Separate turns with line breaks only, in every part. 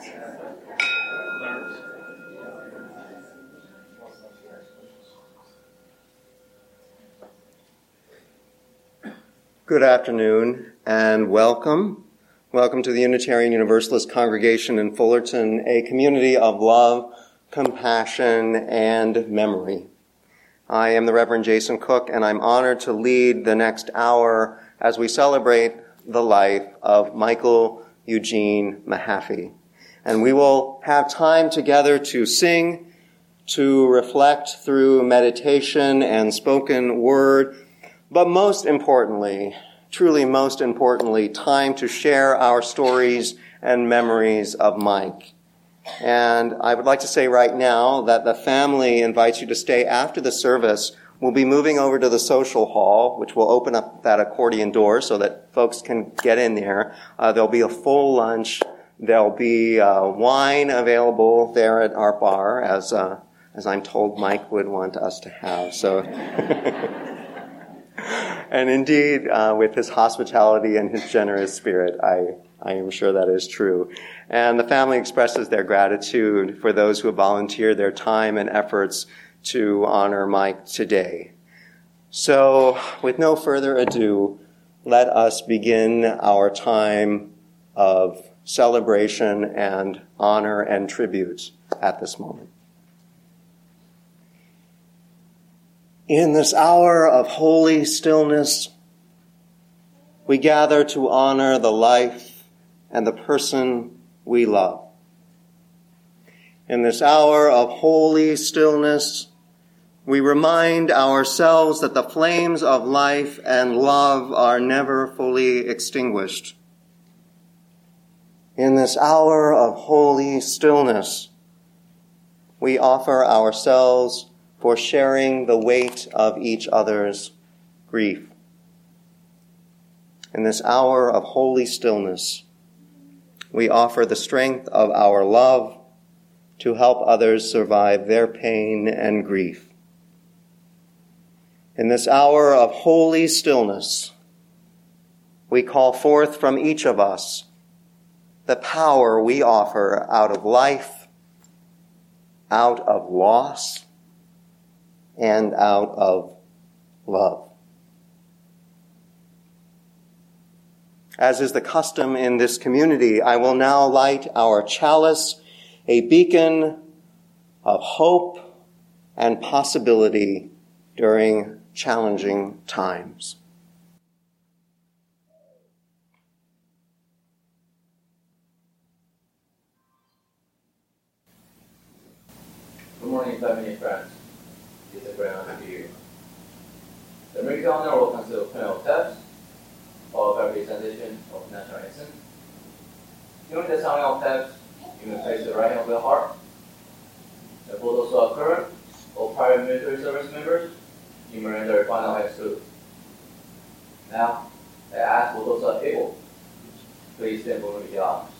Good afternoon and welcome. Welcome to the Unitarian Universalist Congregation in Fullerton, a community of love, compassion, and memory. I am the Reverend Jason Cook, and I'm honored to lead the next hour as we celebrate the life of Michael Eugene Mahaffey. And we will have time together to sing, to reflect through meditation and spoken word, but most importantly, truly most importantly, time to share our stories and memories of Mike. And I would like to say right now that the family invites you to stay after the service. We'll be moving over to the social hall, which will open up that accordion door so that folks can get in there. There'll be a full lunch. There'll be wine available there at our bar, as I'm told Mike would want us to have. So. And indeed, with his hospitality and his generous spirit, I am sure that is true. And the family expresses their gratitude for those who have volunteered their time and efforts to honor Mike today. So, with no further ado, let us begin our time of celebration and honor and tribute at this moment. In this hour of holy stillness, we gather to honor the life and the person we love. In this hour of holy stillness, we remind ourselves that the flames of life and love are never fully extinguished. In this hour of holy stillness, we offer ourselves for sharing the weight of each other's grief. In this hour of holy stillness, we offer the strength of our love to help others survive their pain and grief. In this hour of holy stillness, we call forth from each of us the power we offer out of life, out of loss, and out of love. As is the custom in this community, I will now light our chalice, a beacon of hope and possibility during challenging times.
Good morning, family and friends. It's a great honor to you. The American honor will consist of 12 steps, followed by presentation of national anthem. During the sounding of steps, you may place the right hand over the heart. The photos of current or prior military service members, you may render a final hand salute. Now, I ask for those who are able, please stand for me with your arms.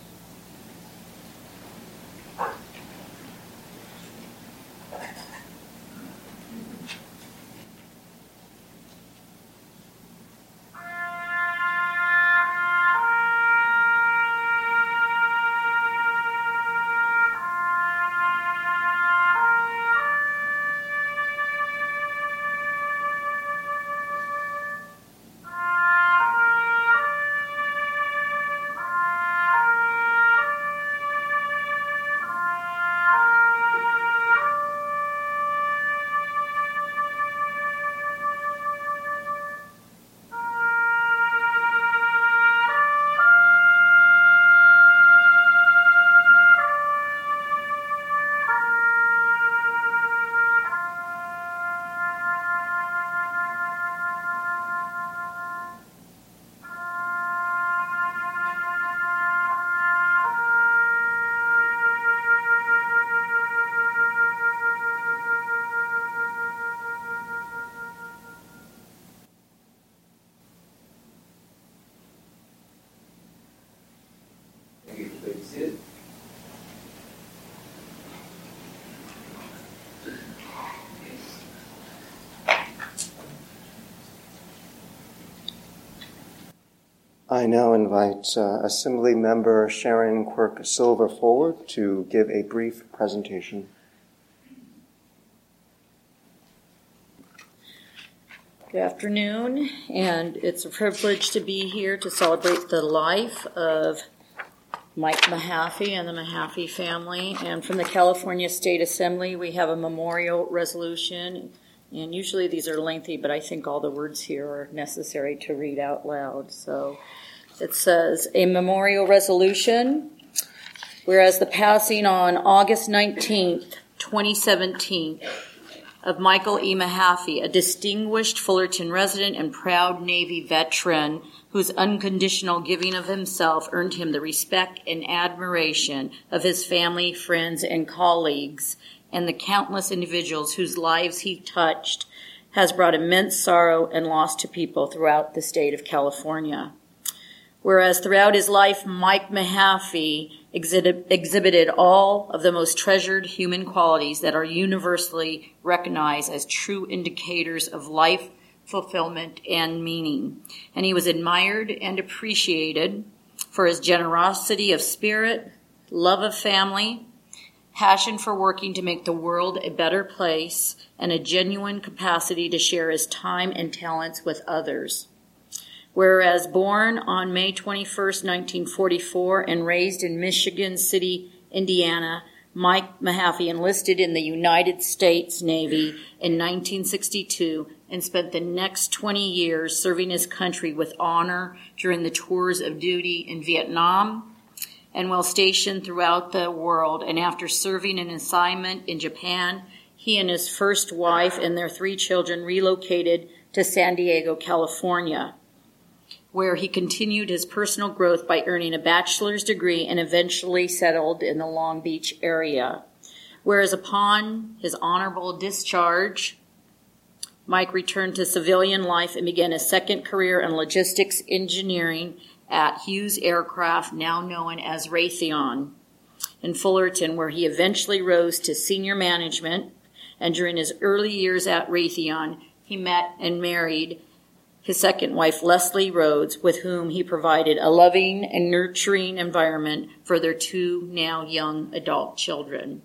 I now invite Assembly Member Sharon Quirk Silver forward to give a brief presentation.
Good afternoon, and it's a privilege to be here to celebrate the life of Mike Mahaffey and the Mahaffey family. And from the California State Assembly, we have a memorial resolution. And usually these are lengthy, but I think all the words here are necessary to read out loud. So it says, a memorial resolution, whereas the passing on August 19th, 2017, of Michael E. Mahaffey, a distinguished Fullerton resident and proud Navy veteran whose unconditional giving of himself earned him the respect and admiration of his family, friends, and colleagues, and the countless individuals whose lives he touched, has brought immense sorrow and loss to people throughout the state of California. Whereas throughout his life, Mike Mahaffey exhibited all of the most treasured human qualities that are universally recognized as true indicators of life fulfillment and meaning. And he was admired and appreciated for his generosity of spirit, love of family, passion for working to make the world a better place, and a genuine capacity to share his time and talents with others. Whereas born on May 21st, 1944, and raised in Michigan City, Indiana, Mike Mahaffey enlisted in the United States Navy in 1962 and spent the next 20 years serving his country with honor during the tours of duty in Vietnam and while stationed throughout the world. And after serving an assignment in Japan, he and his first wife and their 3 children relocated to San Diego, California, where he continued his personal growth by earning a bachelor's degree and eventually settled in the Long Beach area. Whereas upon his honorable discharge, Mike returned to civilian life and began a second career in logistics engineering at Hughes Aircraft, now known as Raytheon, in Fullerton, where he eventually rose to senior management. And during his early years at Raytheon, he met and married his second wife, Leslie Rhodes, with whom he provided a loving and nurturing environment for their 2 now young adult children.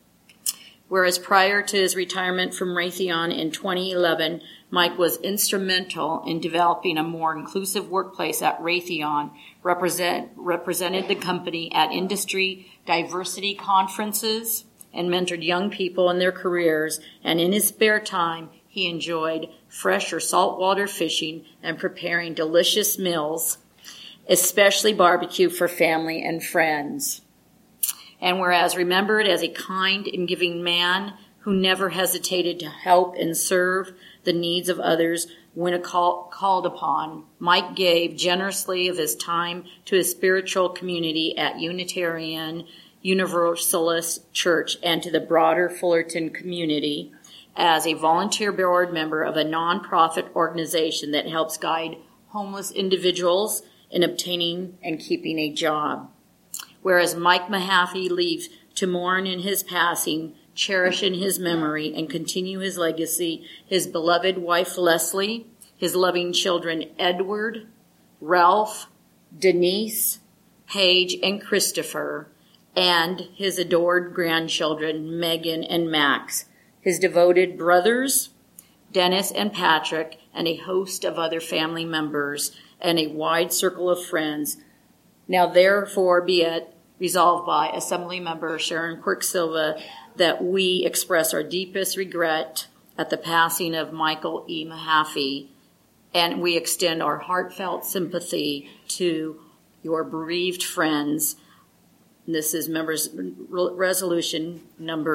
Whereas prior to his retirement from Raytheon in 2011, Mike was instrumental in developing a more inclusive workplace at Raytheon, represented the company at industry diversity conferences, and mentored young people in their careers, and in his spare time, he enjoyed fresh or saltwater fishing and preparing delicious meals, especially barbecue for family and friends. And whereas remembered as a kind and giving man who never hesitated to help and serve the needs of others when called upon, Mike gave generously of his time to his spiritual community at Unitarian Universalist Church and to the broader Fullerton community as a volunteer board member of a nonprofit organization that helps guide homeless individuals in obtaining and keeping a job. Whereas Mike Mahaffey leaves to mourn in his passing, cherish in his memory, and continue his legacy, his beloved wife Leslie, his loving children Edward, Ralph, Denise, Paige, and Christopher, and his adored grandchildren Megan and Max, his devoted brothers, Dennis and Patrick, and a host of other family members, and a wide circle of friends. Now therefore be it resolved by Assembly Member Sharon Quirk Silva that we express our deepest regret at the passing of Michael E. Mahaffey, and we extend our heartfelt sympathy to your bereaved friends. This is members' resolution number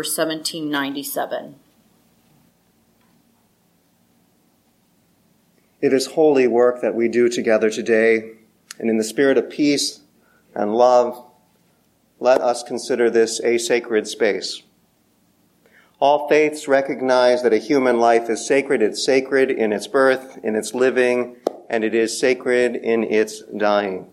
1797.
It is holy work that we do together today, and in the spirit of peace and love, let us consider this a sacred space. All faiths recognize that a human life is sacred. It's sacred in its birth, in its living, and it is sacred in its dying.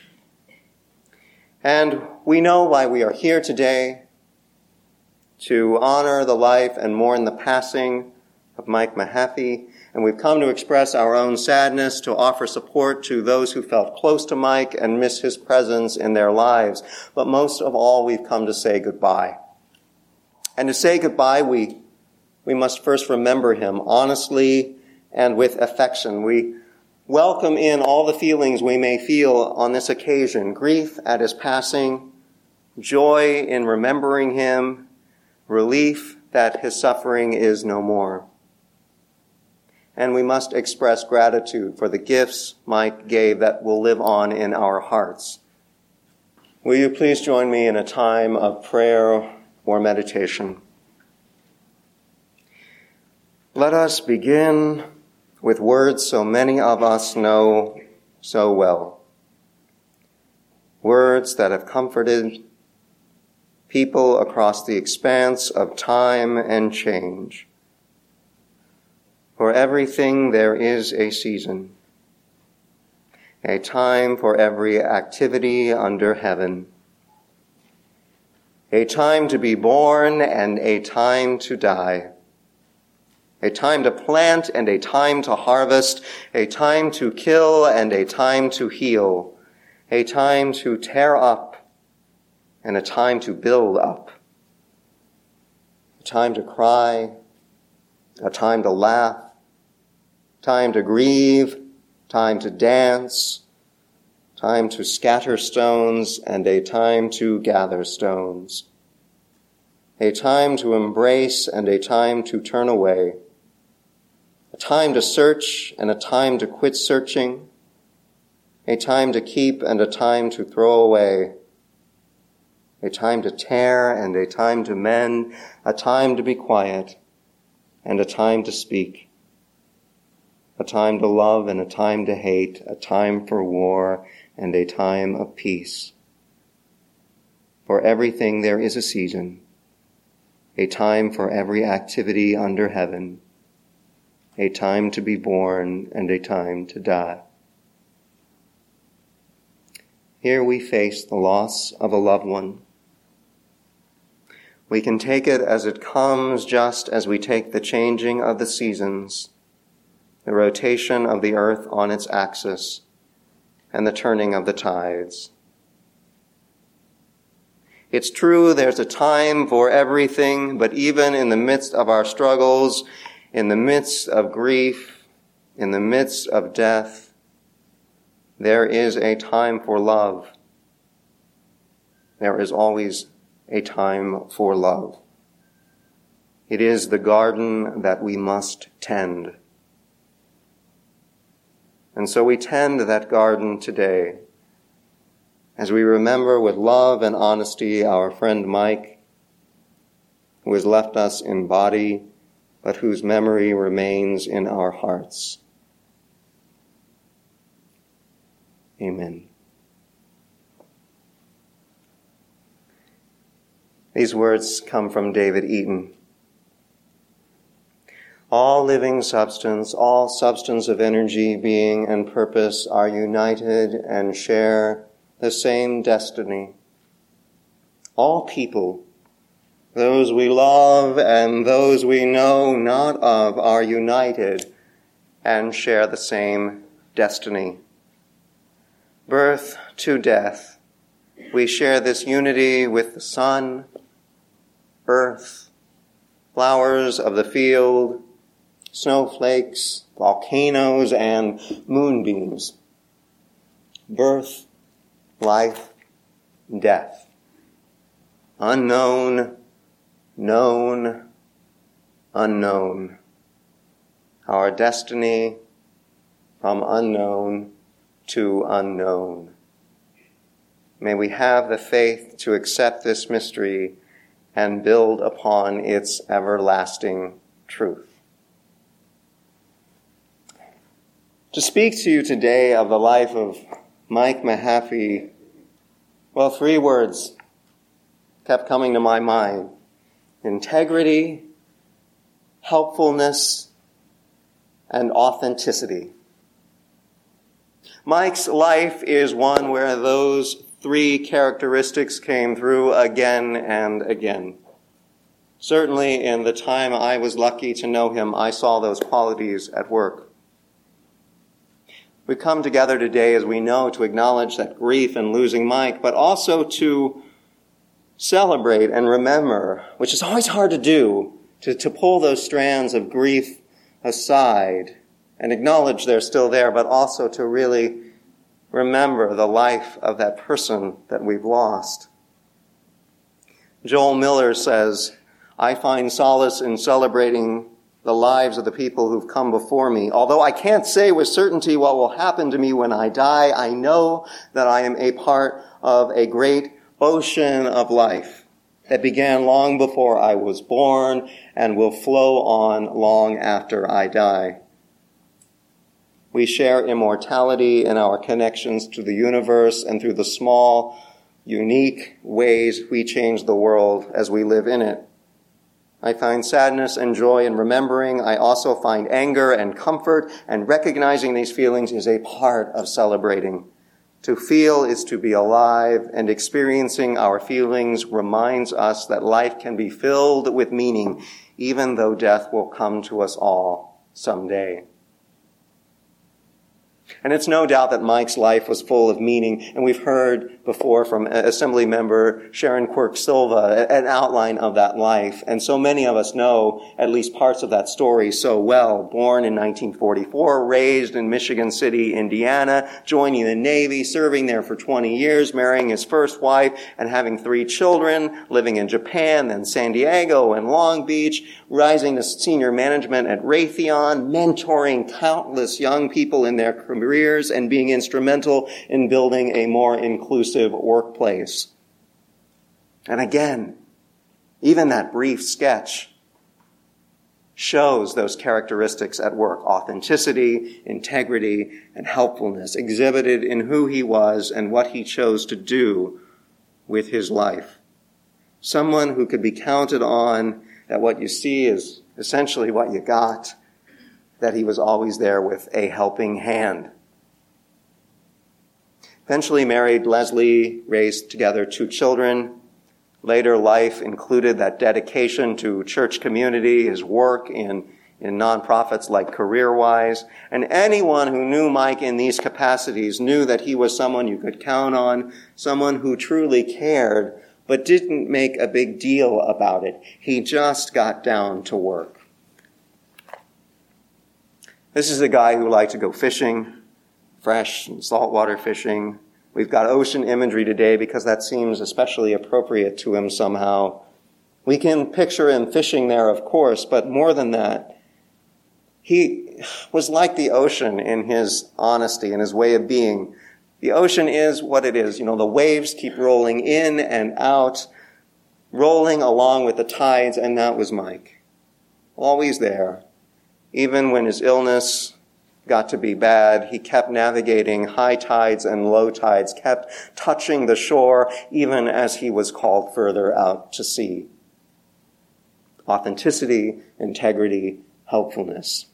And we know why we are here today, to honor the life and mourn the passing of Mike Mahaffey, and we've come to express our own sadness, to offer support to those who felt close to Mike and miss his presence in their lives. But most of all, we've come to say goodbye. And to say goodbye, we must first remember him honestly and with affection. We welcome in all the feelings we may feel on this occasion: grief at his passing, joy in remembering him, relief that his suffering is no more. And we must express gratitude for the gifts Mike gave that will live on in our hearts. Will you please join me in a time of prayer or meditation? Let us begin with words so many of us know so well. Words that have comforted people across the expanse of time and change. For everything there is a season, a time for every activity under heaven, a time to be born and a time to die, a time to plant and a time to harvest, a time to kill and a time to heal, a time to tear up and a time to build up, a time to cry, a time to laugh, time to grieve, time to dance, time to scatter stones, and a time to gather stones, a time to embrace and a time to turn away, a time to search and a time to quit searching, a time to keep and a time to throw away, a time to tear and a time to mend, a time to be quiet and a time to speak, a time to love and a time to hate, a time for war and a time of peace. For everything there is a season, a time for every activity under heaven, a time to be born and a time to die. Here we face the loss of a loved one. We can take it as it comes, just as we take the changing of the seasons, the rotation of the earth on its axis, and the turning of the tides. It's true, there's a time for everything, but even in the midst of our struggles, in the midst of grief, in the midst of death, there is a time for love. There is always a time for love. It is the garden that we must tend. And so we tend that garden today as we remember with love and honesty our friend Mike, who has left us in body, but whose memory remains in our hearts. Amen. These words come from David Eaton. All living substance, all substance of energy, being, and purpose are united and share the same destiny. All people, those we love and those we know not of, are united and share the same destiny. Birth to death, we share this unity with the sun, earth, flowers of the field, snowflakes, volcanoes, and moonbeams. Birth, life, death. Unknown, known, unknown. Our destiny from unknown to unknown. May we have the faith to accept this mystery and build upon its everlasting truth. To speak to you today of the life of Mike Mahaffey, well, 3 words kept coming to my mind: integrity, helpfulness, and authenticity. Mike's life is one where those 3 characteristics came through again and again. Certainly in the time I was lucky to know him, I saw those qualities at work. We come together today, as we know, to acknowledge that grief in losing Mike, but also to celebrate and remember, which is always hard to do, to pull those strands of grief aside and acknowledge they're still there, but also to really remember the life of that person that we've lost. Joel Miller says, "I find solace in celebrating the lives of the people who've come before me. Although I can't say with certainty what will happen to me when I die, I know that I am a part of a great ocean of life that began long before I was born and will flow on long after I die. We share immortality in our connections to the universe and through the small, unique ways we change the world as we live in it. I find sadness and joy in remembering. I also find anger and comfort, and recognizing these feelings is a part of celebrating. To feel is to be alive, and experiencing our feelings reminds us that life can be filled with meaning, even though death will come to us all someday." And it's no doubt that Mike's life was full of meaning, and we've heard before from Assembly member Sharon Quirk-Silva an outline of that life. And so many of us know at least parts of that story so well. Born in 1944, raised in Michigan City, Indiana, joining the Navy, serving there for 20 years, marrying his first wife, and having 3 children, living in Japan, then San Diego and Long Beach, rising to senior management at Raytheon, mentoring countless young people in their careers, and being instrumental in building a more inclusive workplace. And again, even that brief sketch shows those characteristics at work: authenticity, integrity, and helpfulness exhibited in who he was and what he chose to do with his life. Someone who could be counted on, that what you see is essentially what you got, that he was always there with a helping hand. Eventually married Leslie, raised together 2 children. Later life included that dedication to church community, his work in nonprofits like CareerWise. And anyone who knew Mike in these capacities knew that he was someone you could count on, someone who truly cared, but didn't make a big deal about it. He just got down to work. This is a guy who liked to go fishing, fresh and saltwater fishing. We've got ocean imagery today because that seems especially appropriate to him somehow. We can picture him fishing there, of course, but more than that, he was like the ocean in his honesty and his way of being. The ocean is what it is. You know, the waves keep rolling in and out, rolling along with the tides, and that was Mike. Always there. Even when his illness got to be bad, he kept navigating high tides and low tides, kept touching the shore, even as he was called further out to sea. Authenticity, integrity, helpfulness.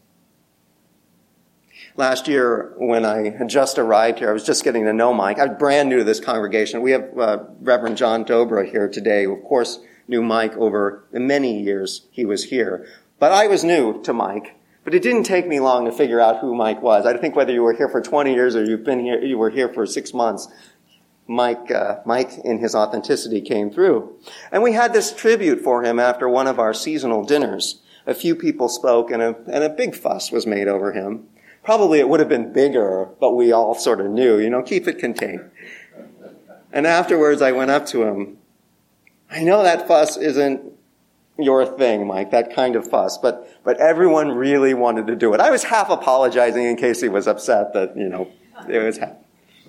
Last year, when I had just arrived here, I was just getting to know Mike. I was brand new to this congregation. We have Reverend John Dobra here today, who, of course, knew Mike over the many years he was here. But I was new to Mike. But it didn't take me long to figure out who Mike was. I think whether you were here for 20 years or you were here for 6 months, Mike in his authenticity came through. And we had this tribute for him after one of our seasonal dinners. A few people spoke and a big fuss was made over him. Probably it would have been bigger, but we all sort of knew, keep it contained. And afterwards I went up to him. I know that fuss isn't your thing, Mike, that kind of fuss, but everyone really wanted to do it. I was half apologizing in case he was upset that, it was half.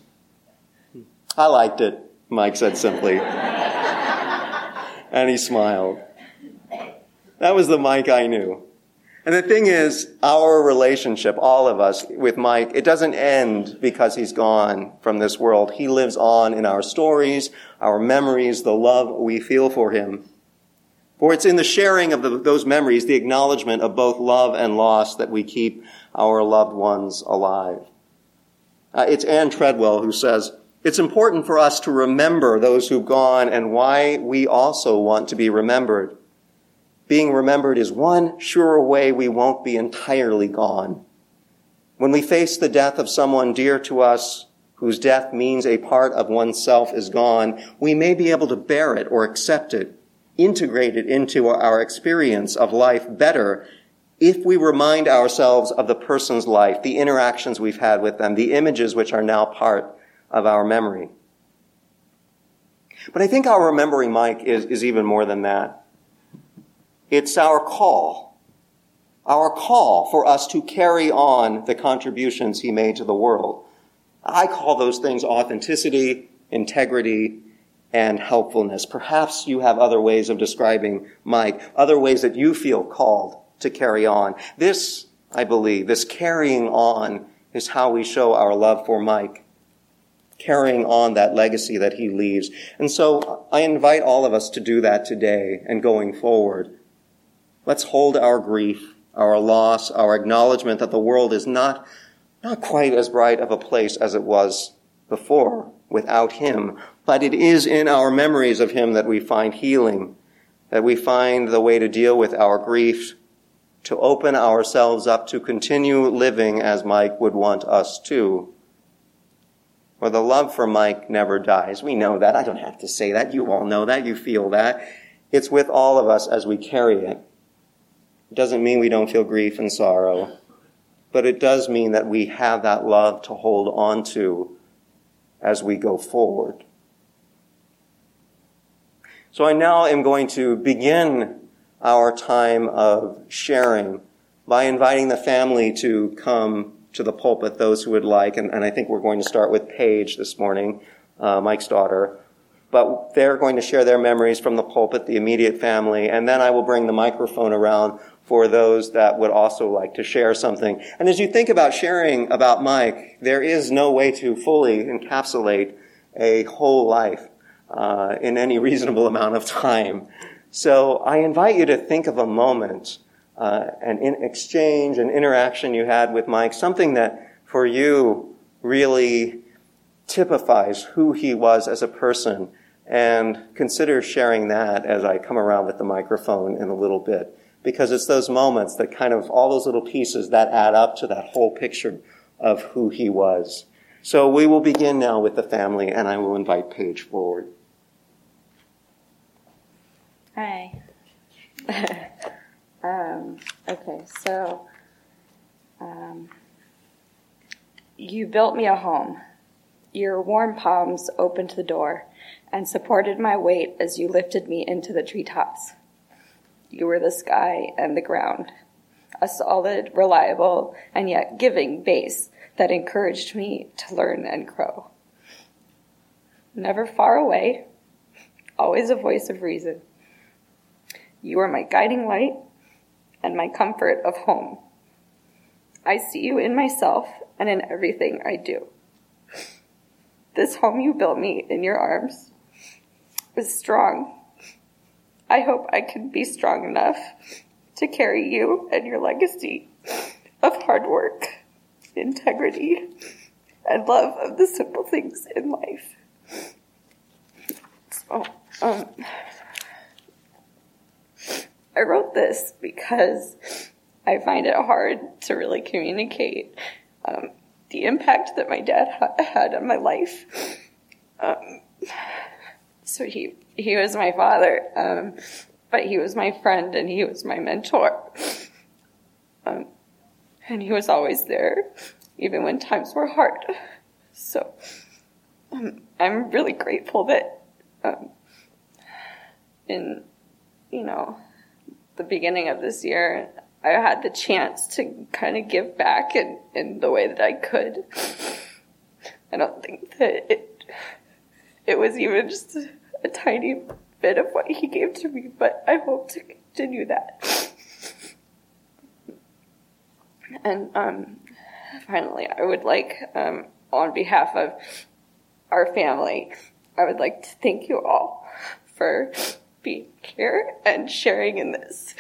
I liked it, Mike said simply. And he smiled. That was the Mike I knew. And the thing is, our relationship, all of us, with Mike, it doesn't end because he's gone from this world. He lives on in our stories, our memories, the love we feel for him. For it's in the sharing of those memories, the acknowledgement of both love and loss, that we keep our loved ones alive. It's Anne Treadwell who says, "It's important for us to remember those who've gone and why we also want to be remembered. being remembered is one sure way we won't be entirely gone. When we face the death of someone dear to us, whose death means a part of oneself is gone, we may be able to bear it or accept it, integrate it into our experience of life better if we remind ourselves of the person's life, the interactions we've had with them, the images which are now part of our memory. But I think our remembering Mike is even more than that. It's our call for us to carry on the contributions he made to the world. I call those things authenticity, integrity, and helpfulness. Perhaps you have other ways of describing Mike, other ways that you feel called to carry on. This, I believe, this carrying on is how we show our love for Mike, carrying on that legacy that he leaves. And so I invite all of us to do that today and going forward. Let's hold our grief, our loss, our acknowledgement that the world is not quite as bright of a place as it was before without him, but it is in our memories of him that we find healing, that we find the way to deal with our grief, to open ourselves up to continue living as Mike would want us to. For the love for Mike never dies. We know that. I don't have to say that. You all know that. You feel that. It's with all of us as we carry it. It doesn't mean we don't feel grief and sorrow, but it does mean that we have that love to hold on to as we go forward. So I now am going to begin our time of sharing by inviting the family to come to the pulpit, those who would like. And I think we're going to start with Paige this morning, Mike's daughter. But they're going to share their memories from the pulpit, the immediate family. And then I will bring the microphone around for those that would also like to share something. And as you think about sharing about Mike, there is no way to fully encapsulate a whole life in any reasonable amount of time. So I invite you to think of a moment, an exchange, an interaction you had with Mike, something that for you really typifies who he was as a person, and consider sharing that as I come around with the microphone in a little bit. Because it's those moments that kind of, all those little pieces that add up to that whole picture of who he was. So we will begin now with the family, and I will invite Paige forward.
Hi. Okay, so you built me a home. Your warm palms opened the door and supported my weight as you lifted me into the treetops. You were the sky and the ground, a solid, reliable, and yet giving base that encouraged me to learn and grow. Never far away, always a voice of reason. You are my guiding light and my comfort of home. I see you in myself and in everything I do. This home you built me in your arms is strong. I hope I can be strong enough to carry you and your legacy of hard work, integrity, and love of the simple things in life. So, I wrote this because I find it hard to really communicate the impact that my dad had on my life. So he was my father, but he was my friend and he was my mentor. And he was always there, even when times were hard. So I'm really grateful that in, the beginning of this year, I had the chance to kind of give back in the way that I could. I don't think that it was even just a tiny bit of what he gave to me, but I hope to continue that. And finally, I would like, on behalf of our family, I would like to thank you all for being here and sharing in this.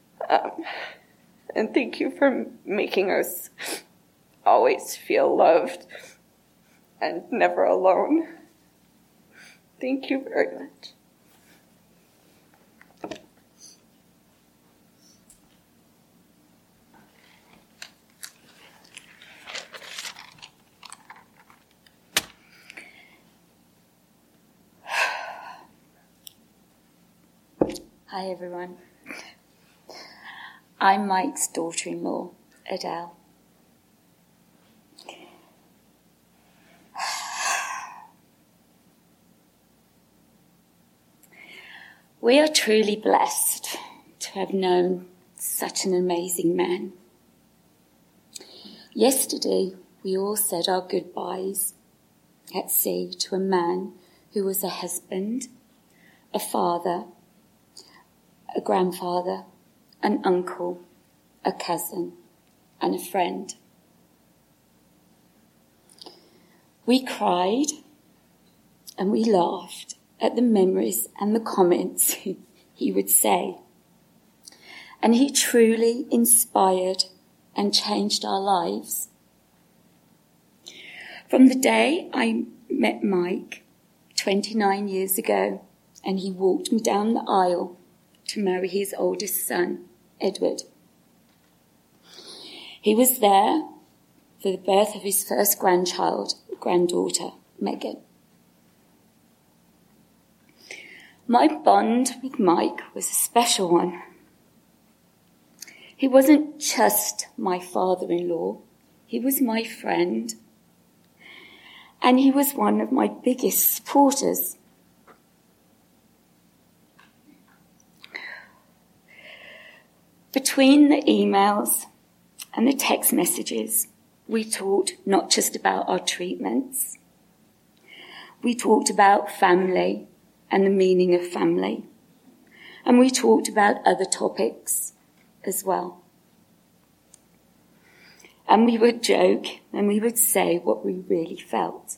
And thank you for making us always feel loved and never alone. Thank you very much.
Hi, everyone. I'm Mike's daughter-in-law, Adele. We are truly blessed to have known such an amazing man. Yesterday, we all said our goodbyes at sea to a man who was a husband, a father, a grandfather, an uncle, a cousin, and a friend. We cried and we laughed at the memories and the comments he would say. And he truly inspired and changed our lives. From the day I met Mike 29 years ago, and he walked me down the aisle to marry his oldest son, Edward. He was there for the birth of his first granddaughter, Megan. My bond with Mike was a special one. He wasn't just my father-in-law, he was my friend, and he was one of my biggest supporters. Between the emails and the text messages, we talked not just about our treatments. We talked about family and the meaning of family. And we talked about other topics as well. And we would joke and we would say what we really felt.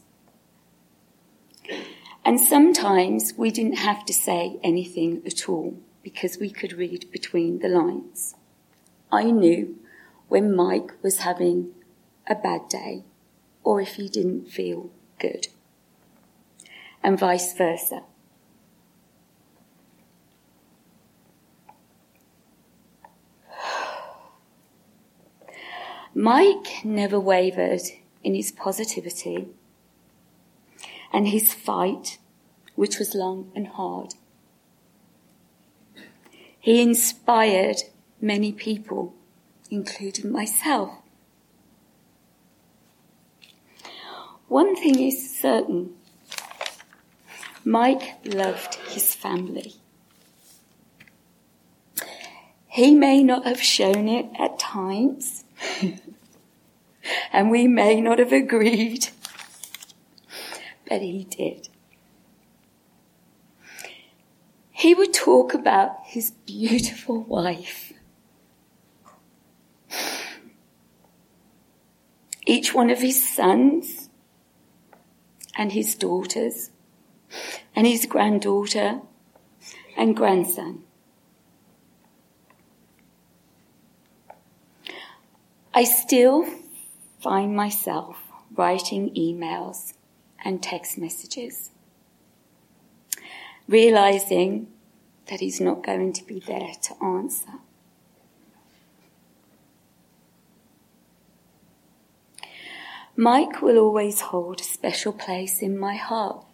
And sometimes we didn't have to say anything at all because we could read between the lines. I knew when Mike was having a bad day or if he didn't feel good, and vice versa. Mike never wavered in his positivity and his fight, which was long and hard. He inspired many people, including myself. One thing is certain, Mike loved his family. He may not have shown it at times, and we may not have agreed, but he did. He would talk about his beautiful wife. Each one of his sons and his daughters and his granddaughter and grandson. I still find myself writing emails and text messages, realizing that he's not going to be there to answer. Mike will always hold a special place in my heart.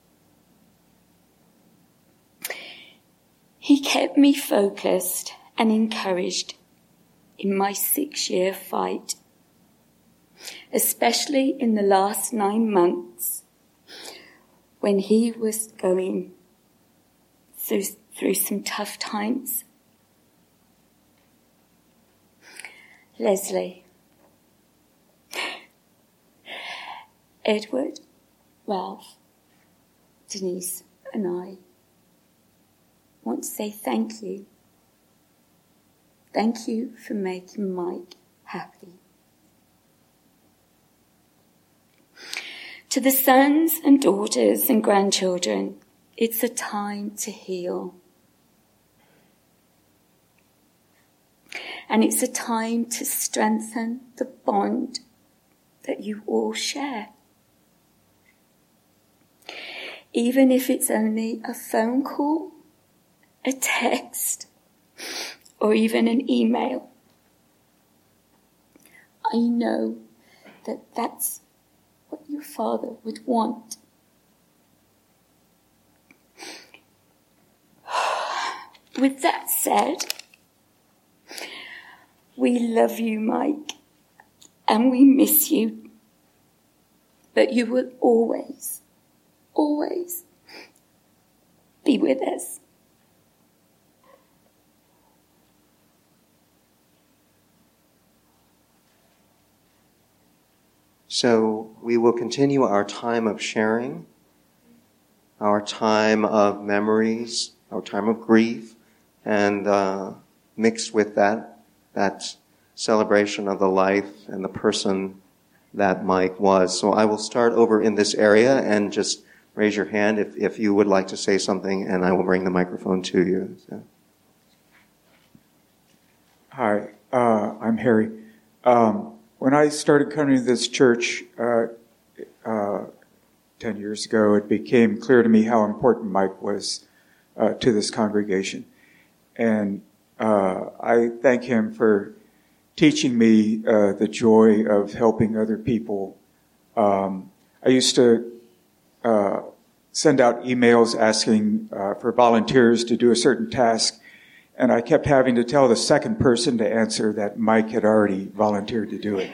He kept me focused and encouraged in my 6-year fight, especially in the last 9 months when he was going through some tough times. Leslie, Edward, Ralph, Denise and I want to say thank you. Thank you for making Mike happy. To the sons and daughters and grandchildren, it's a time to heal. And it's a time to strengthen the bond that you all share. Even if it's only a phone call, a text, or even an email. I know that that's what your father would want. with that said, we love you, Mike, and we miss you. But you will always, always be with us.
So we will continue our time of sharing, our time of memories, our time of grief, and mixed with that celebration of the life and the person that Mike was. So I will start over in this area, and just raise your hand if you would like to say something, and I will bring the microphone to you. So.
Hi, I'm Harry. When I started coming to this church 10 years ago, it became clear to me how important Mike was to this congregation. And I thank him for teaching me the joy of helping other people. I used to send out emails asking for volunteers to do a certain task, and I kept having to tell the second person to answer that Mike had already volunteered to do it.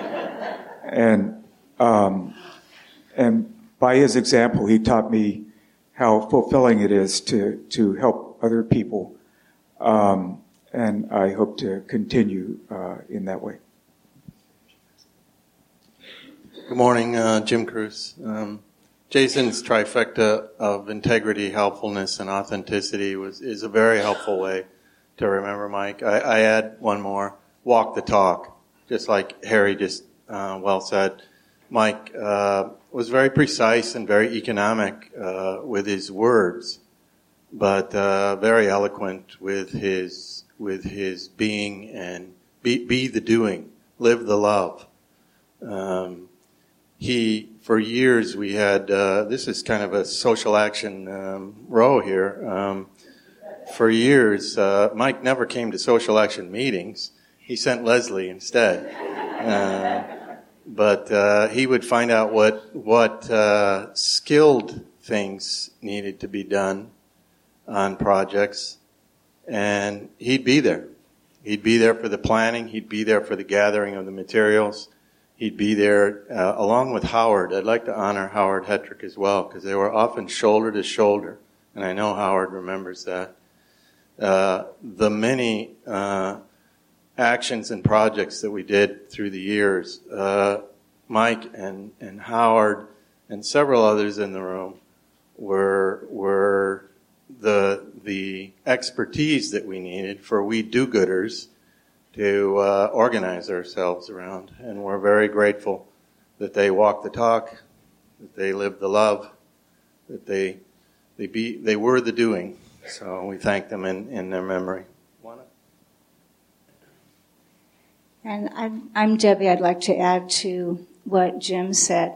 And by his example, he taught me how fulfilling it is to help other people. And I hope to continue in that way.
Good morning, Jim Cruz. Jason's trifecta of integrity, helpfulness, and authenticity is a very helpful way to remember Mike. I add one more: walk the talk. Just like Harry just well said, Mike was very precise and very economic with his words, but very eloquent with his being, and be the doing, live the love. For years we had, this is kind of a social action row here. For years, Mike never came to social action meetings. He sent Leslie instead. But he would find out what skilled things needed to be done on projects, and he'd be there. He'd be there for the planning. He'd be there for the gathering of the materials. He'd be there along with Howard. I'd like to honor Howard Hetrick as well, because they were often shoulder to shoulder, and I know Howard remembers that. The many actions and projects that we did through the years, Mike and Howard and several others in the room were the expertise that we needed for we do-gooders to organize ourselves around. And we're very grateful that they walked the talk, that they lived the love, that they were the doing. So we thank them in their memory.
And I'm Debbie. I'd like to add to what Jim said.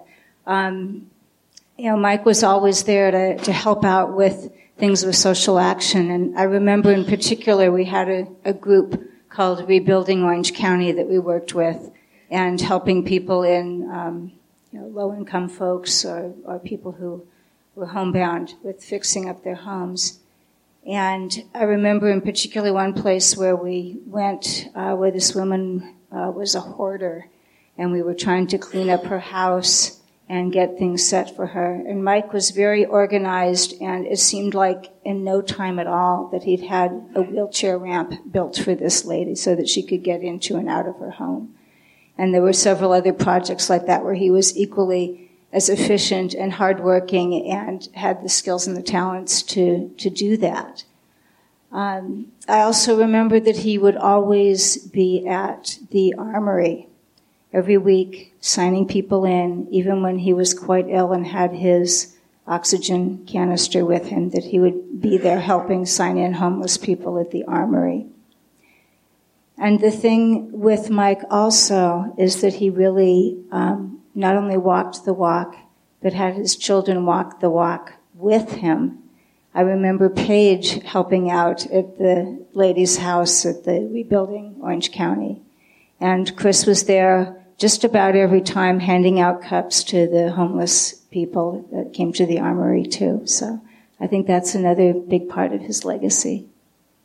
Mike was always there to help out with things with social action. And I remember in particular we had a group called Rebuilding Orange County that we worked with, and helping people in low-income folks or people who were homebound with fixing up their homes. And I remember in particular one place where we went where this woman was a hoarder, and we were trying to clean up her house and get things set for her. And Mike was very organized, and it seemed like in no time at all that he'd had a wheelchair ramp built for this lady so that she could get into and out of her home. And there were several other projects like that where he was equally as efficient and hardworking and had the skills and the talents to do that. I also remember that he would always be at the Armory every week, signing people in, even when he was quite ill and had his oxygen canister with him, that he would be there helping sign in homeless people at the Armory. And the thing with Mike also is that he really not only walked the walk, but had his children walk the walk with him. I remember Paige helping out at the ladies' house at the Rebuilding Orange County. And Chris was there just about every time handing out cups to the homeless people that came to the Armory too. So I think that's another big part of his legacy.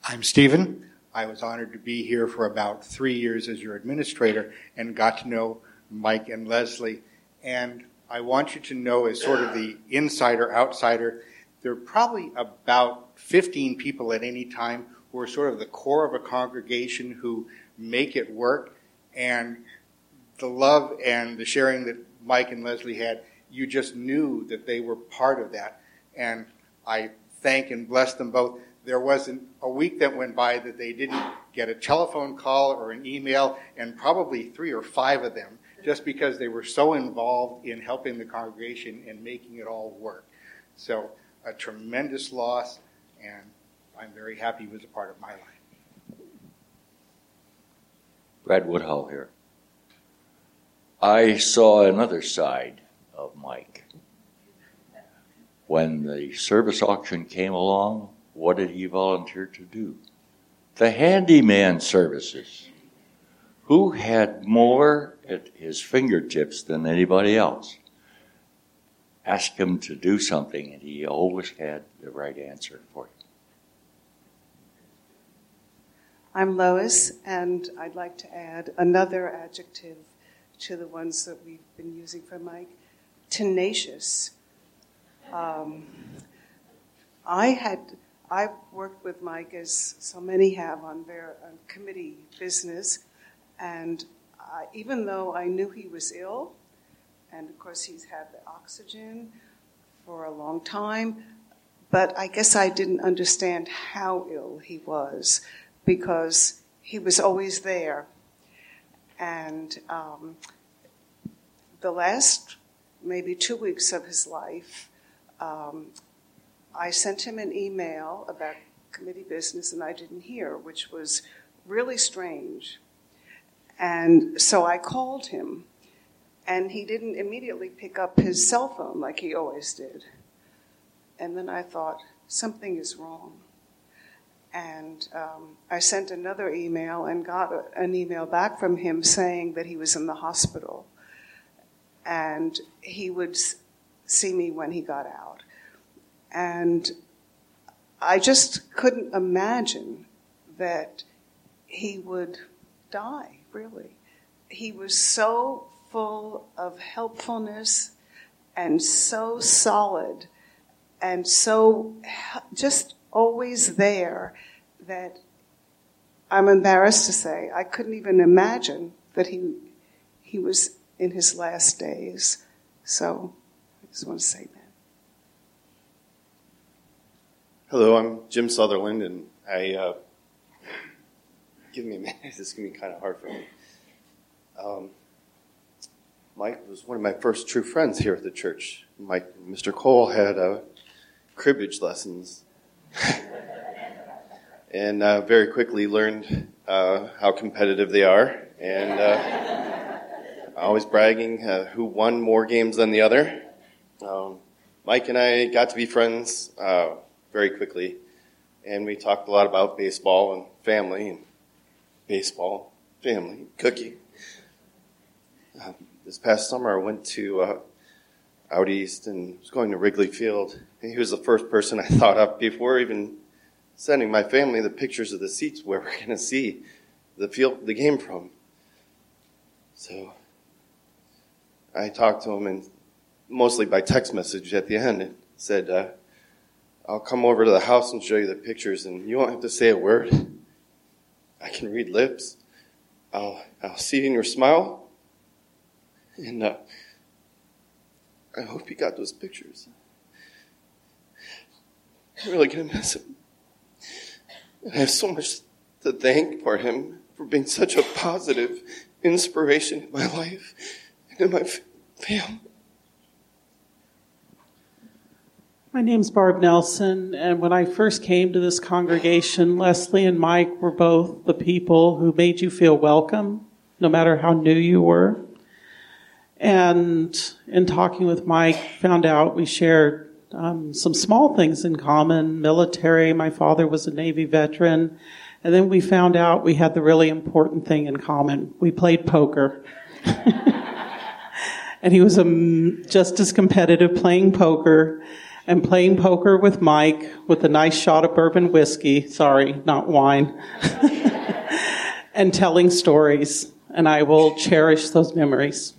I'm Stephen. I was honored to be here for about 3 years as your administrator and got to know Mike and Leslie. And I want you to know, as sort of the insider-outsider, there are probably about 15 people at any time who are sort of the core of a congregation who make it work. And the love and the sharing that Mike and Leslie had, you just knew that they were part of that. And I thank and bless them both. There wasn't a week that went by that they didn't get a telephone call or an email, and probably 3 or 5 of them, just because they were so involved in helping the congregation and making it all work. So a tremendous loss, and I'm very happy he was a part of my life.
Brad Woodhull here. I saw another side of Mike. When the service auction came along, what did he volunteer to do? The handyman services. Who had more at his fingertips than anybody else? Ask him to do something, and he always had the right answer for you.
I'm Lois, and I'd like to add another adjective to the ones that we've been using for Mike. Tenacious. I've worked with Mike, as so many have, on committee business, and even though I knew he was ill, and of course he's had the oxygen for a long time, but I guess I didn't understand how ill he was, because he was always there. And the last maybe 2 weeks of his life, I sent him an email about committee business, and I didn't hear, which was really strange. And so I called him, and he didn't immediately pick up his cell phone like he always did. And then I thought, something is wrong. And I sent another email and got an email back from him saying that he was in the hospital, and he would see me when he got out. And I just couldn't imagine that he would die, really. He was so full of helpfulness and so solid and so just always there that I'm embarrassed to say I couldn't even imagine that he was in his last days. So I just want to say that.
Hello, I'm Jim Sutherland, and give me a minute, this is going to be kind of hard for me. Mike was one of my first true friends here at the church. Mike and Mr. Cole had cribbage lessons, and very quickly learned how competitive they are, and always bragging who won more games than the other. Mike and I got to be friends very quickly, and we talked a lot about baseball and family, and baseball, family, cooking. This past summer I went to out east and was going to Wrigley Field, and he was the first person I thought of before even sending my family the pictures of the seats where we're going to see the game from. So I talked to him, and mostly by text message at the end, and said, I'll come over to the house and show you the pictures, and you won't have to say a word. I can read lips. I'll see in your smile. And I hope you got those pictures. I'm really going to miss him. And I have so much to thank for him, for being such a positive inspiration in my life and in my family.
My name's Barb Nelson, and when I first came to this congregation, Leslie and Mike were both the people who made you feel welcome, no matter how new you were. And in talking with Mike, found out we shared some small things in common. Military, my father was a Navy veteran. And then we found out we had the really important thing in common. We played poker. And he was just as competitive playing poker and playing poker with Mike with a nice shot of bourbon whiskey, sorry, not wine, and telling stories. And I will cherish those memories.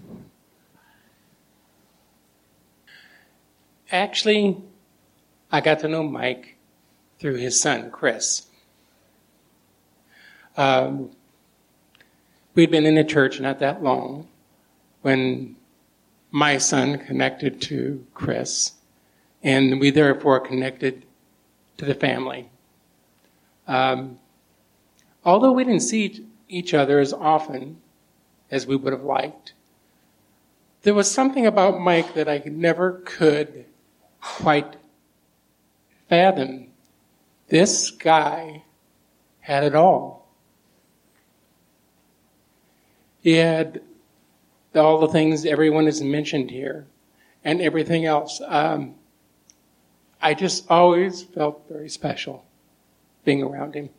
Actually, I got to know Mike through his son, Chris. We'd been in the church not that long when my son connected to Chris, and we therefore connected to the family. Although we didn't see each other as often as we would have liked, there was something about Mike that I never could quite fathom. This guy had it all. He had all the things everyone has mentioned here and everything else. I just always felt very special being around him.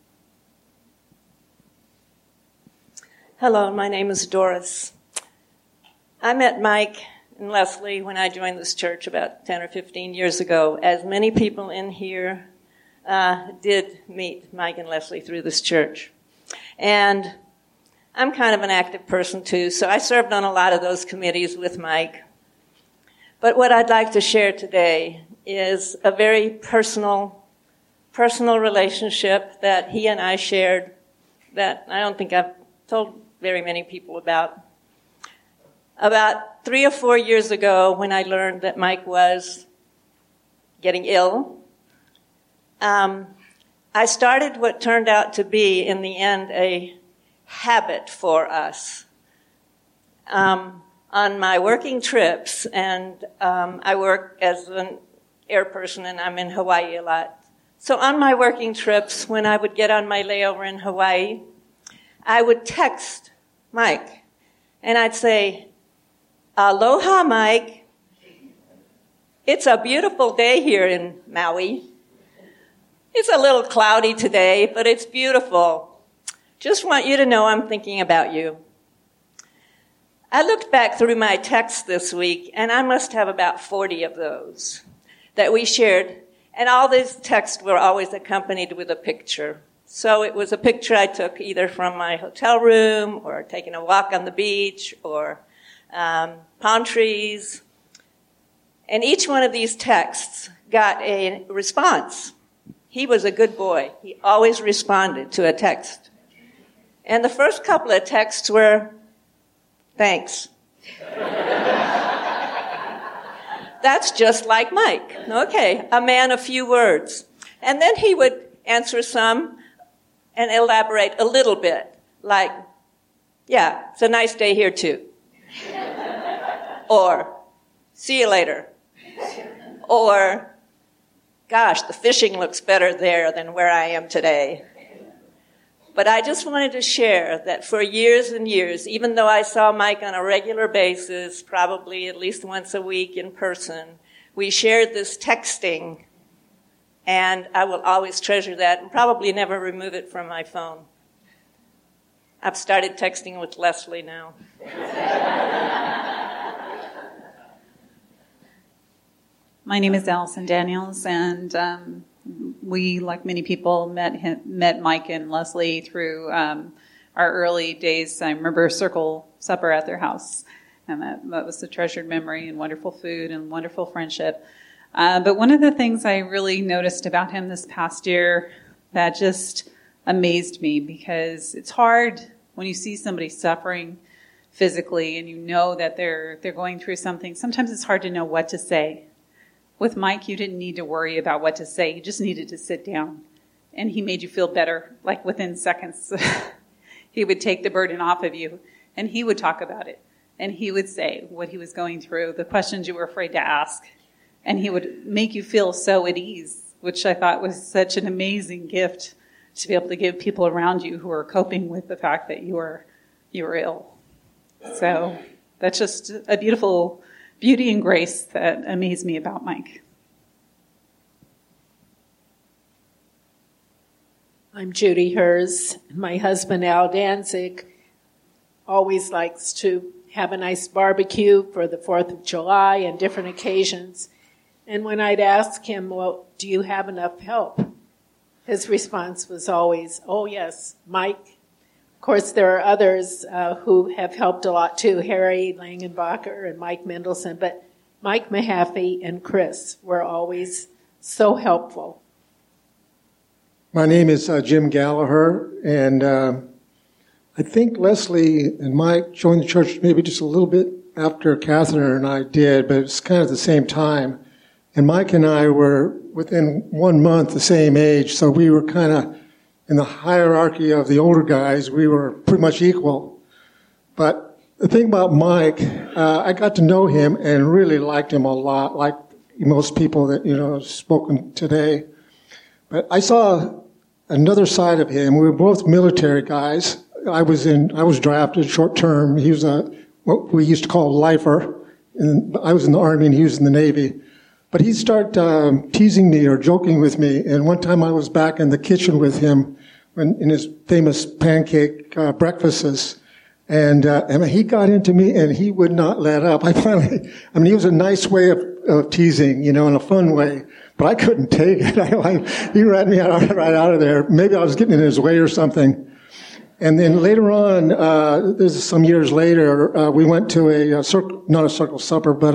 Hello, my name is Doris. I met Mike and Leslie when I joined this church about 10 or 15 years ago, as many people in here did meet Mike and Leslie through this church. And I'm kind of an active person too, so I served on a lot of those committees with Mike. But what I'd like to share today is a very personal relationship that he and I shared that I don't think I've told very many people about. About 3 or 4 years ago, when I learned that Mike was getting ill, I started what turned out to be, in the end, a habit for us. On my working trips, and I work as an air person and I'm in Hawaii a lot. So on my working trips, when I would get on my layover in Hawaii, I would text Mike and I'd say, "Aloha, Mike. It's a beautiful day here in Maui. It's a little cloudy today, but it's beautiful. Just want you to know I'm thinking about you." I looked back through my texts this week, and I must have about 40 of those that we shared. And all these texts were always accompanied with a picture. So it was a picture I took either from my hotel room or taking a walk on the beach or palm trees. And each one of these texts got a response. He was a good boy. He always responded to a text. And the first couple of texts were, "Thanks." That's just like Mike. Okay, a man of few words. And then he would answer some and elaborate a little bit, like, "Yeah, it's a nice day here too." Or, "See you later." Or, "Gosh, the fishing looks better there than where I am today." But I just wanted to share that for years and years, even though I saw Mike on a regular basis, probably at least once a week in person, we shared this texting, and I will always treasure that and probably never remove it from my phone. I've started texting with Leslie now.
My name is Allison Daniels, and we, like many people, met Mike and Leslie through our early days. I remember a circle supper at their house, and that was a treasured memory and wonderful food and wonderful friendship. But one of the things I really noticed about him this past year that just amazed me, because it's hard when you see somebody suffering physically and you know that they're going through something. Sometimes it's hard to know what to say. With Mike, you didn't need to worry about what to say. You just needed to sit down. And he made you feel better, like within seconds. He would take the burden off of you, and he would talk about it. And he would say what he was going through, the questions you were afraid to ask. And he would make you feel so at ease, which I thought was such an amazing gift to be able to give people around you who are coping with the fact that you were ill. So that's just a beautiful beauty and grace that amazed me about Mike.
I'm Judy Hers. My husband, Al Danzig, always likes to have a nice barbecue for the 4th of July and different occasions. And when I'd ask him, well, do you have enough help? His response was always, oh, yes, Mike. Of course, there are others who have helped a lot too, Harry Langenbacher and Mike Mendelson, but Mike Mahaffey and Chris were always so helpful.
My name is Jim Gallagher, and I think Leslie and Mike joined the church maybe just a little bit after Catherine and I did, but it's kind of at the same time. And Mike and I were within 1 month the same age, so we were kind of in the hierarchy of the older guys. We were pretty much equal. But the thing about Mike, I got to know him and really liked him a lot, like most people that, have spoken today. But I saw another side of him. We were both military guys. I was drafted short term. He was what we used to call a lifer. And I was in the Army and he was in the Navy. But he'd start teasing me or joking with me. And one time I was back in the kitchen with him in his famous pancake breakfasts. And he got into me and he would not let up. He was a nice way of teasing, in a fun way. But I couldn't take it. He ran me right out of there. Maybe I was getting in his way or something. And then later on, this is some years later, we went to a circle, not a circle supper, but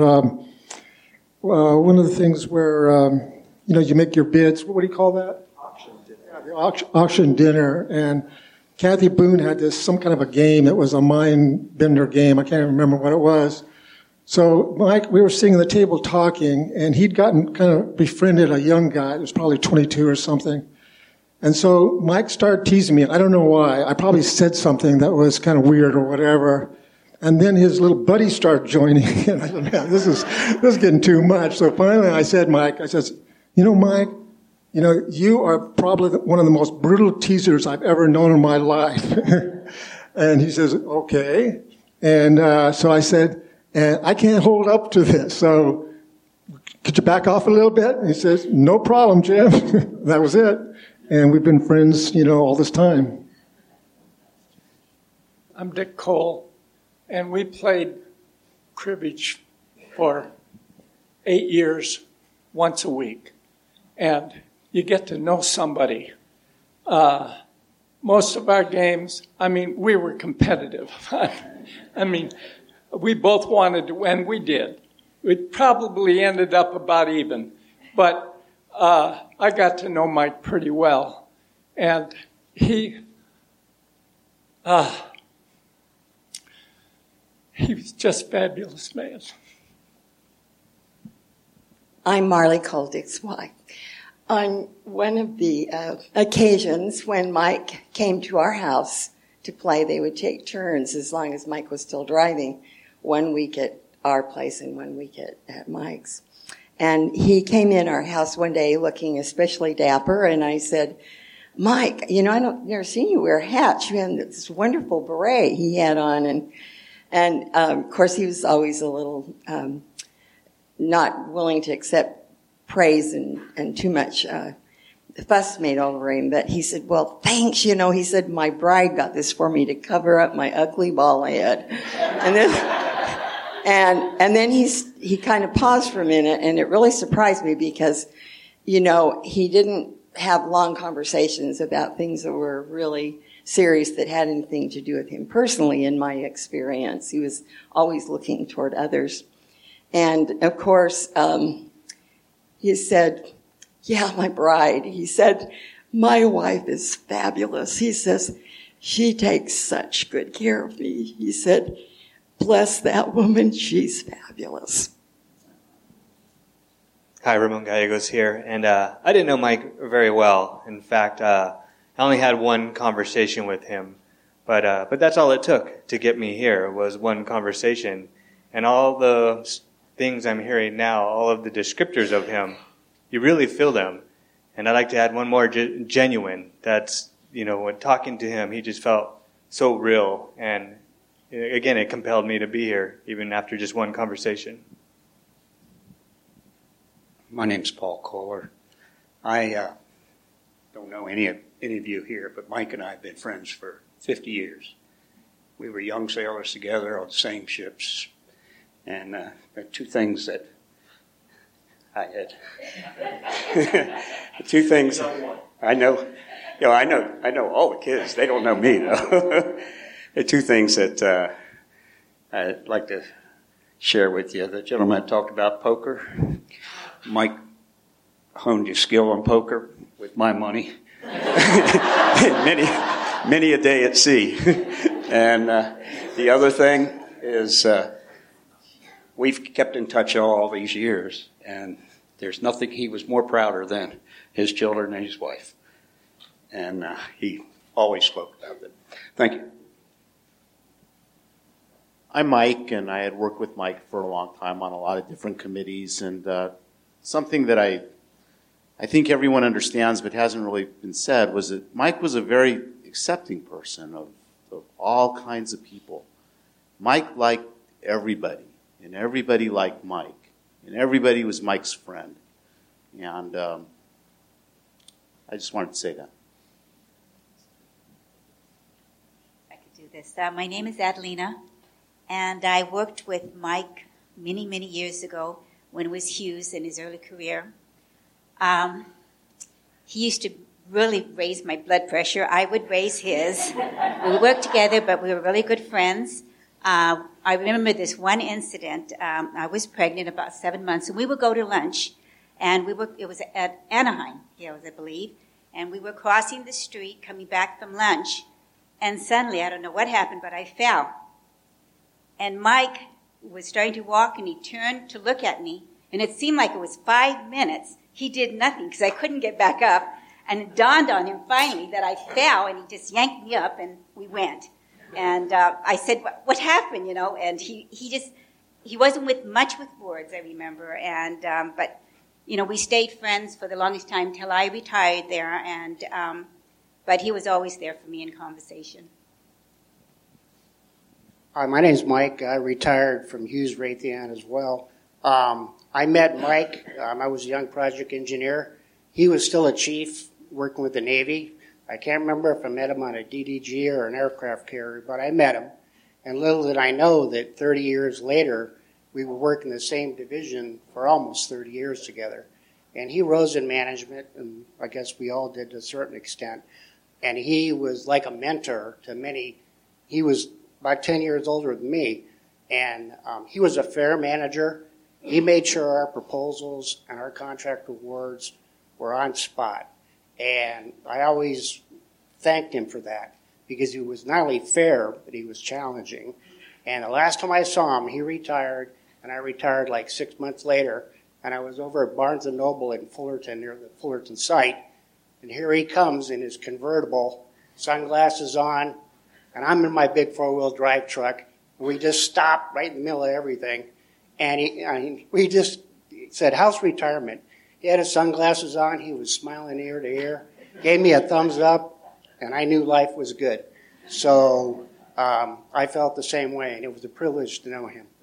one of the things where, you make your bids. What do you call that? Auction dinner. Yeah, the auction dinner. And Kathy Boone had some kind of a game. It was a mind bender game. I can't remember what it was. So Mike, we were sitting at the table talking, and he'd gotten kind of befriended a young guy. He was probably 22 or something. And so Mike started teasing me. I don't know why. I probably said something that was kind of weird or whatever. And then his little buddy started joining. And I said, man, this is getting too much. So finally I said, Mike, Mike, you are probably one of the most brutal teasers I've ever known in my life. And he says, okay. And so I said, and I can't hold up to this. So could you back off a little bit? And he says, no problem, Jim. That was it. And we've been friends, all this time.
I'm Dick Cole, and we played cribbage for 8 years, once a week. And you get to know somebody. Most of our games, we were competitive. We both wanted to win. We did. It probably ended up about even. But I got to know Mike pretty well. And he was just fabulous, man.
I'm Marley Coldick's wife. On one of the occasions when Mike came to our house to play, they would take turns as long as Mike was still driving. 1 week at our place and 1 week at Mike's. And he came in our house one day looking especially dapper, and I said, Mike, never seen you wear hats. You had this wonderful beret he had on, and of course he was always a little not willing to accept praise and too much fuss made over him. But he said, well, thanks. He said, my bride got this for me to cover up my ugly bald head. And then he kind of paused for a minute, and it really surprised me because, he didn't have long conversations about things that were really serious that had anything to do with him personally, in my experience. He was always looking toward others. And, of course, he said, yeah, my bride. He said, my wife is fabulous. He says, she takes such good care of me. He said, bless that woman, she's fabulous.
Hi, Ramon Gallegos here, and I didn't know Mike very well. In fact, I only had one conversation with him, but that's all it took to get me here was one conversation. And all the things I'm hearing now, all of the descriptors of him, you really feel them. And I'd like to add one more, genuine. That's, when talking to him, he just felt so real, and again, it compelled me to be here, even after just one conversation.
My name's Paul Kohler. I don't know any of you here, but Mike and I have been friends for 50 years. We were young sailors together on the same ships. And there are two things that Hi, Ed. Two things I know. I know all the kids. They don't know me though. The two things that I'd like to share with you. The gentleman talked about poker. Mike honed his skill on poker with my money. many a day at sea. And the other thing is we've kept in touch all these years, and there's nothing he was more prouder than his children and his wife. And he always spoke about them. Thank you.
I'm Mike, and I had worked with Mike for a long time on a lot of different committees, and something that I think everyone understands but hasn't really been said was that Mike was a very accepting person of all kinds of people. Mike liked everybody, and everybody liked Mike, and everybody was Mike's friend. And I just wanted to say that.
I could do this. My name is Adelina, and I worked with Mike many, many years ago when it was Hughes in his early career. He used to really raise my blood pressure. I would raise his. We worked together, but we were really good friends. I remember this one incident. I was pregnant about 7 months, and we would go to lunch, and it was at Anaheim Hills, I believe, and we were crossing the street coming back from lunch, and suddenly, I don't know what happened, but I fell. And Mike was starting to walk, and he turned to look at me, and it seemed like it was 5 minutes. He did nothing because I couldn't get back up. And it dawned on him finally that I fell, and he just yanked me up, and we went. And I said, "What happened?" And he wasn't much with words, I remember. And but we stayed friends for the longest time till I retired there. And but he was always there for me in conversation.
Hi, my name's Mike. I retired from Hughes Raytheon as well. I met Mike. I was a young project engineer. He was still a chief working with the Navy. I can't remember if I met him on a DDG or an aircraft carrier, but I met him. And little did I know that 30 years later, we were working the same division for almost 30 years together. And he rose in management, and I guess we all did to a certain extent. And he was like a mentor to many. He was about 10 years older than me. And he was a fair manager. He made sure our proposals and our contract awards were on spot. And I always thanked him for that because he was not only fair, but he was challenging. And the last time I saw him, he retired, and I retired like 6 months later. And I was over at Barnes & Noble in Fullerton, near the Fullerton site. And here he comes in his convertible, sunglasses on, and I'm in my big four-wheel drive truck. And we just stopped right in the middle of everything. And we just said, "How's retirement?" He had his sunglasses on. He was smiling ear to ear, gave me a thumbs up, and I knew life was good. So I felt the same way, and it was a privilege to know him.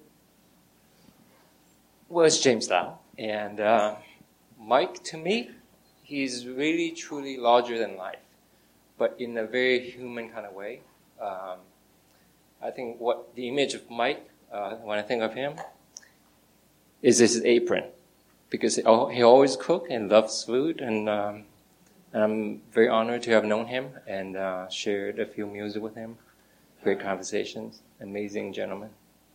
Well, it's James Lau. And Mike, to me, he's really, truly larger than life, but in a very human kind of way. I think what the image of Mike, when I think of him, is his apron. Because he always cooked and loves food, and I'm very honored to have known him and shared a few meals with him. Great conversations, amazing gentleman.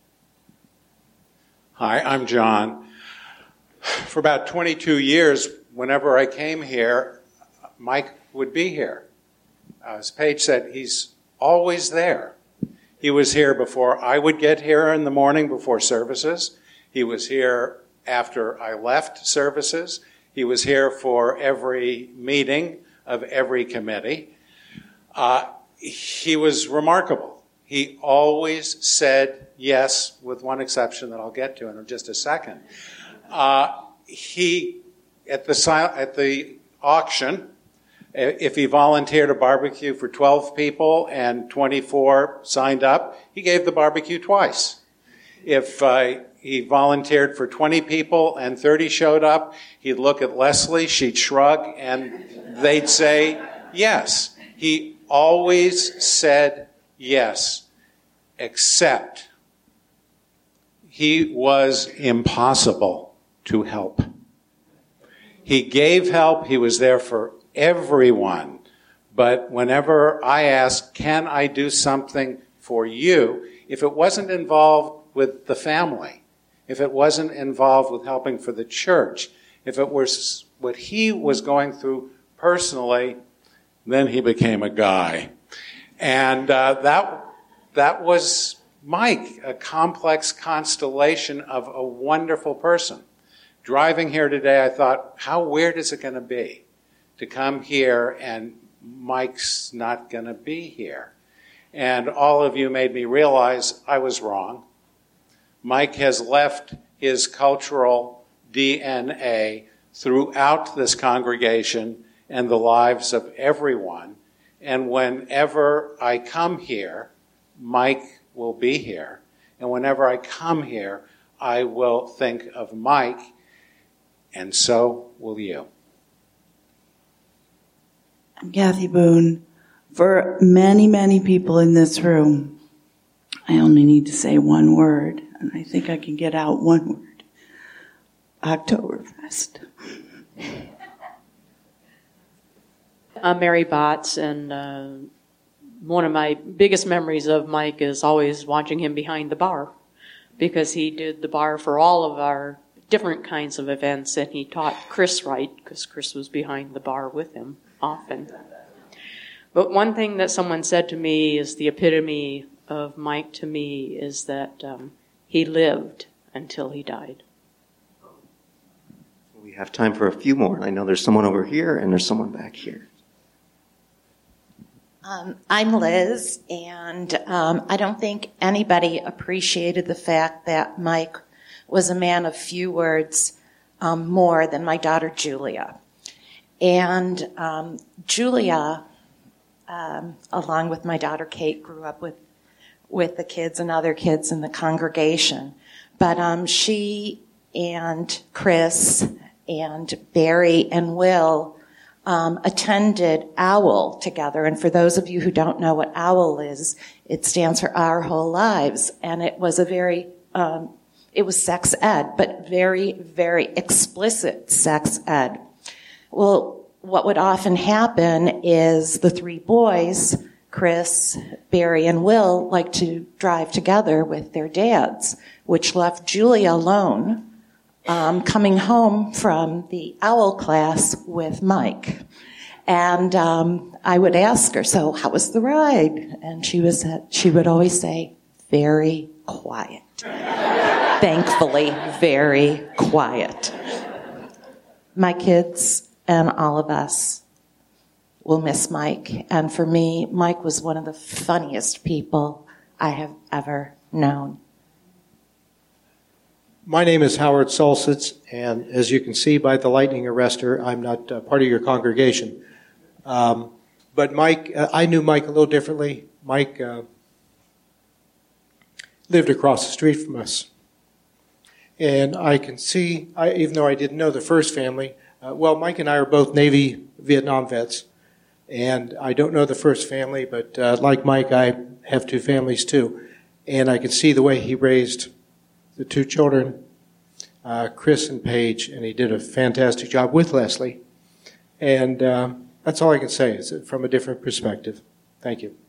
Hi, I'm John. For about 22 years, whenever I came here, Mike would be here. As Paige said, he's always there. He was here before I would get here in the morning before services. He was here after I left services. He was here for every meeting of every committee. He was remarkable. He always said yes, with one exception that I'll get to in just a second. He, at the auction, if he volunteered a barbecue for 12 people and 24 signed up, he gave the barbecue twice. If he volunteered for 20 people and 30 showed up, he'd look at Leslie, she'd shrug, and they'd say yes. He always said yes, except he was impossible to help. He gave help. He was there for everyone. But whenever I asked, can I do something for you, if it wasn't involved with the family, if it wasn't involved with helping for the church, if it was what he was going through personally, then he became a guy. And that was Mike, a complex constellation of a wonderful person. Driving here today, I thought, how weird is it going to be to come here and Mike's not going to be here? And all of you made me realize I was wrong. Mike has left his cultural DNA throughout this congregation and the lives of everyone. And whenever I come here, Mike will be here. And whenever I come here, I will think of Mike, and so will you.
I'm Kathy Boone. For many, many people in this room, I only need to say one word, and I think I can get out one word. Oktoberfest.
I'm Mary Botts, and one of my biggest memories of Mike is always watching him behind the bar, because he did the bar for all of our different kinds of events, and he taught Chris right, because Chris was behind the bar with him often. But one thing that someone said to me is the epitome of Mike to me is that he lived until he died.
We have time for a few more. I know there's someone over here and there's someone back here.
I'm Liz, and I don't think anybody appreciated the fact that Mike was a man of few words more than my daughter Julia. And Julia, along with my daughter Kate, grew up with the kids and other kids in the congregation. But she and Chris and Barry and Will attended OWL together. And for those of you who don't know what OWL is, it stands for Our Whole Lives. And it was it was sex ed, but very, very explicit sex ed. Well, what would often happen is the three boys, Chris, Barry, and Will, like to drive together with their dads, which left Julia alone, coming home from the OWL class with Mike. And I would ask her, so how was the ride? And she would always say, very quiet. Thankfully, very quiet. My kids and all of us will miss Mike. And for me, Mike was one of the funniest people I have ever known.
My name is Howard Solsitz, and as you can see by the lightning arrestor, I'm not part of your congregation. But Mike, I knew Mike a little differently. Mike lived across the street from us. And I can see, even though I didn't know the first family, Mike and I are both Navy Vietnam vets. And I don't know the first family, but like Mike, I have two families too. And I can see the way he raised the two children, Chris and Paige, and he did a fantastic job with Leslie. And that's all I can say, is from a different perspective. Thank you.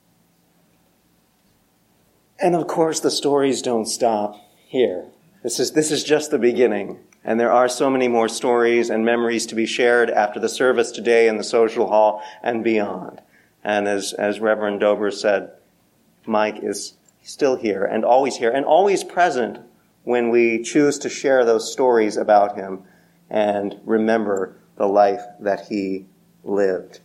And of course, the stories don't stop here. This is just the beginning. And there are so many more stories and memories to be shared after the service today in the social hall and beyond. And as Reverend Dober said, Mike is still here and always present when we choose to share those stories about him and remember the life that he lived.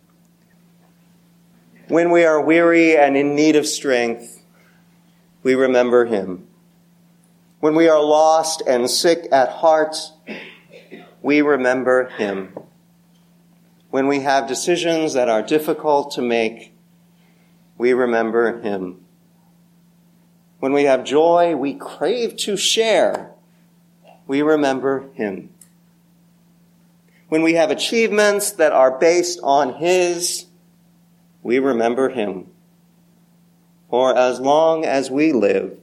When we are weary and in need of strength, we remember him. When we are lost and sick at heart, we remember him. When we have decisions that are difficult to make, we remember him. When we have joy we crave to share, we remember him. When we have achievements that are based on his, we remember him. For as long as we live,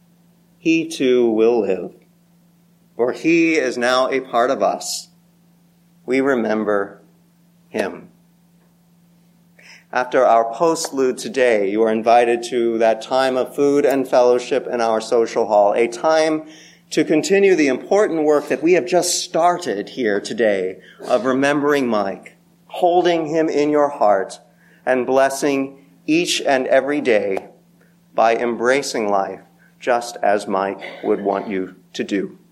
he too will live. For he is now a part of us, we remember him. After our postlude today, you are invited to that time of food and fellowship in our social hall, a time to continue the important work that we have just started here today of remembering Mike, holding him in your heart, and blessing each and every day by embracing life just as Mike would want you to do.